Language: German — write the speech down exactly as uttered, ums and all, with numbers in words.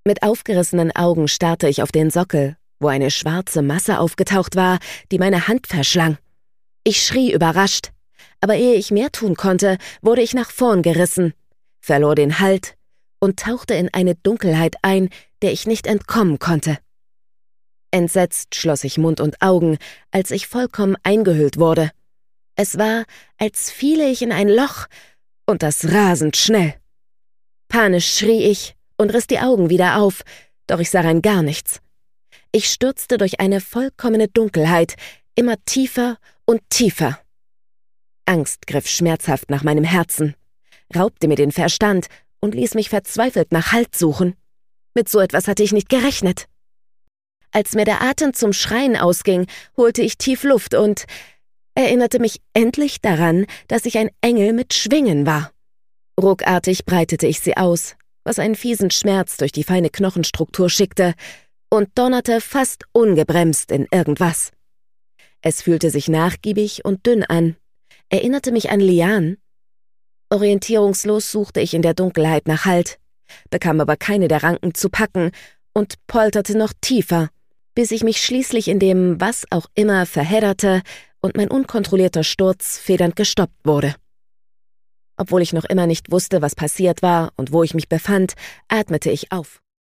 Mit aufgerissenen Augen starrte ich auf den Sockel, wo eine schwarze Masse aufgetaucht war, die meine Hand verschlang. Ich schrie überrascht, aber ehe ich mehr tun konnte, wurde ich nach vorn gerissen, verlor den Halt und tauchte in eine Dunkelheit ein, der ich nicht entkommen konnte. Entsetzt schloss ich Mund und Augen, als ich vollkommen eingehüllt wurde. Es war, als fiele ich in ein Loch, und das rasend schnell. Panisch schrie ich und riss die Augen wieder auf, doch ich sah rein gar nichts. Ich stürzte durch eine vollkommene Dunkelheit, immer tiefer und tiefer. Angst griff schmerzhaft nach meinem Herzen, raubte mir den Verstand und ließ mich verzweifelt nach Halt suchen. Mit so etwas hatte ich nicht gerechnet. Als mir der Atem zum Schreien ausging, holte ich tief Luft und erinnerte mich endlich daran, dass ich ein Engel mit Schwingen war. Ruckartig breitete ich sie aus, was einen fiesen Schmerz durch die feine Knochenstruktur schickte, und donnerte fast ungebremst in irgendwas. Es fühlte sich nachgiebig und dünn an, erinnerte mich an Lianen. Orientierungslos suchte ich in der Dunkelheit nach Halt, bekam aber keine der Ranken zu packen und polterte noch tiefer, bis ich mich schließlich in dem was auch immer verhedderte und mein unkontrollierter Sturz federnd gestoppt wurde. Obwohl ich noch immer nicht wusste, was passiert war und wo ich mich befand, atmete ich auf.